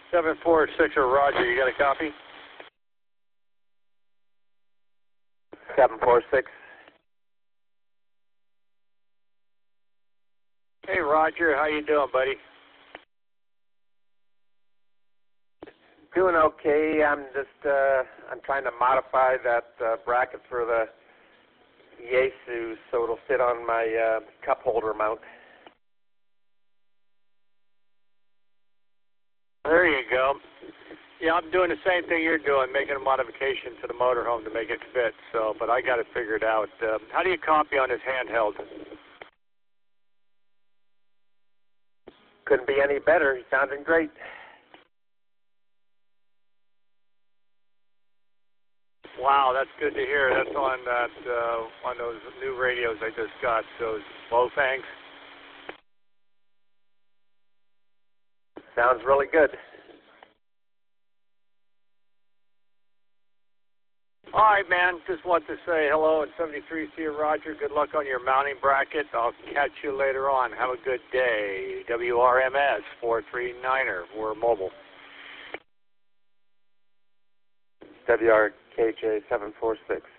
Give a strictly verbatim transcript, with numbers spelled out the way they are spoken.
seven four six or Roger, you got a copy? seven four six. Hey, Roger, how you doing, buddy? Doing okay. I'm just uh, I'm trying to modify that uh, bracket for the Yaesu so it'll fit on my uh, cup holder mount. There you go. Yeah, I'm doing the same thing you're doing, making a modification to the motorhome to make it fit. So, but I got it figured out. Um, how do you copy on this handheld? Couldn't be any better. He's sounding great. Wow, that's good to hear. That's on that uh, on those new radios I just got. Those Baofengs. Sounds really good. All right, man. Just want to say hello at seventy-three C Roger. Good luck on your mounting bracket. I'll catch you later on. Have a good day. W R M S four three niner. We're mobile. W R K J seven four six.